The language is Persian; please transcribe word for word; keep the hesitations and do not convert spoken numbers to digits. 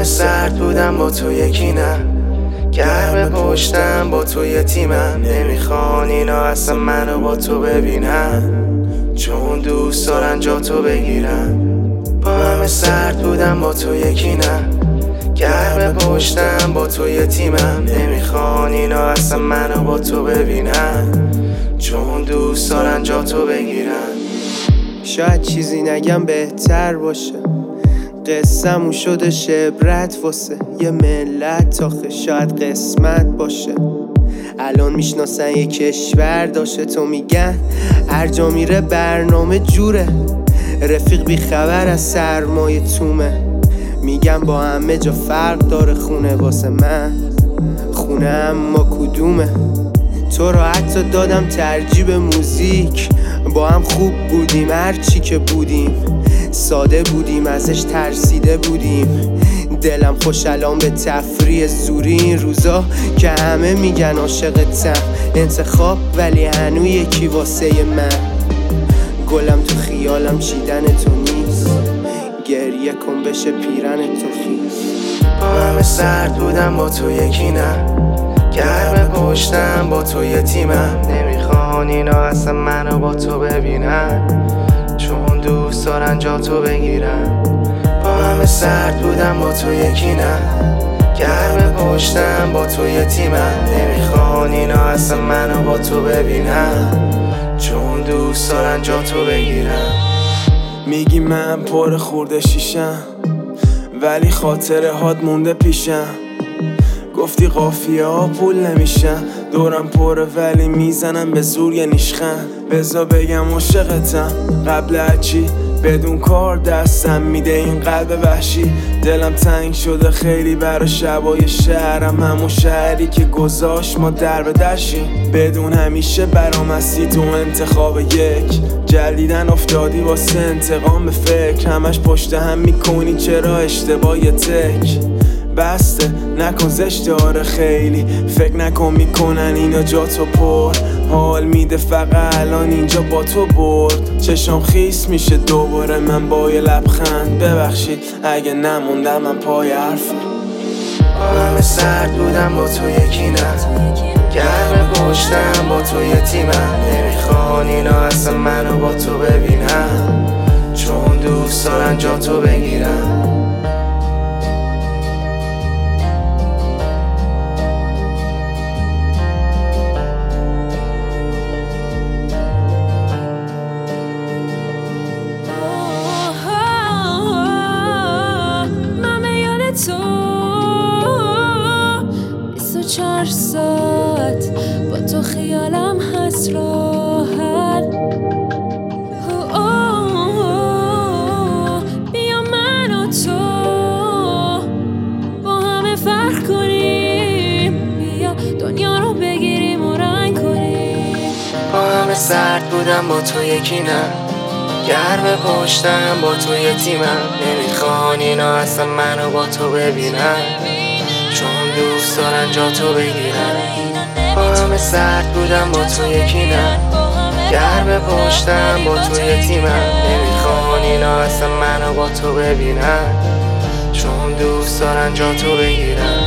همه سرد بودم با تو یکی نه، گرم پشتم با تو یه تیمم. نمیخوان اینا اصلا منو با تو ببینن، چون دوست دارن جا تو بگیرن. با همه سرد بودم با تو یکی نه، گرم پشتم با تو یه تیمم. نمیخوان اینا اصلا منو با تو ببینن، چون دوست دارن جا تو بگیرن. شاید چیزی نگم بهتر باشه، قصه‌مون شده شبرت واسه یه ملت. آخه شاید قسمت باشه الان میشناسن یه کشور داشته. تو میگن هر جا میره برنامه جوره، رفیق بی خبر از سرمایه تومه. میگم با همه جا فرق داره، خونه واسه من خونه اما کدومه. تو را حتی دادم ترجیح به موزیک، با هم خوب بودیم هر چی که بودیم. ساده بودیم ازش ترسیده بودیم. دلم خوش الان به تفریح زوری این روزا که همه میگن عاشقتم. انتخاب ولی هنو یکی واسه من. گلم تو خیالم چیدن تو نیست، گریه کن بشه پیرن تو خیز. با همه سرد بودم با تو یکی نه، گرم پشتم با تو یه تیمم. نمیخوان اینا اصلا منو با تو ببینن، چون دوست دارن جا تو بگیرن. با همه سرد بودم با تو یکی نه، گرم پشتم با تو یه تیمم. نمیخوان اینا اصلا منو با تو ببینن، چون دوست دارن جا تو بگیرن. میگی من پر خورده شیشم، ولی خاطره هات مونده پیشم. گفتی قافیه ها پول نمیشن، دورم پره ولی میزنم به زور یه نیشخن. بذار بگم عاشقتم قبل هرچی، بدون کار دستم میده این قلب وحشی. دلم تنگ شده خیلی برا شبای شهرم، همون شهری که گذاشت ما در به درشیم. بدون همیشه برام هستی تو انتخاب یک، جلیدن افتادی واسه انتقام به فکر. همش پشت هم میکنی چرا اشتباه تک بسته نکن زشته. آره خیلی فکر نکن میکنن اینا جا تو پر. حال میده فقط الان اینجا با تو برد. چشم خیس میشه دوباره من با یه لبخند. ببخشید اگه نموندم من پای حرفم. با همه سرد بودم با تو یکی نه، گرم پشتم با تو یه تیمم. نمیخوان اینا اصلا منو با تو ببینن، چون دوست دارن جا تو بگیرن. چهار ساعت با تو خیالم هست راحت. بیا من و تو با همه فرق کنیم، بیا دنیا رو بگیریم و رنگ کنیم. با همه سرد بودم با تو یکی نه، گرم پشتم با تو یه تیمم. نمیخوان اینا اصلا منو با تو ببینن، چون دوست دارن جا تو بگیرن. با همه سرد بودم با تو یکی نه، گرم پشتم با تو یه تیمم. نمیخوان اینا اصلا منو با تو ببینن، چون دوست دارن جا تو بگیرن.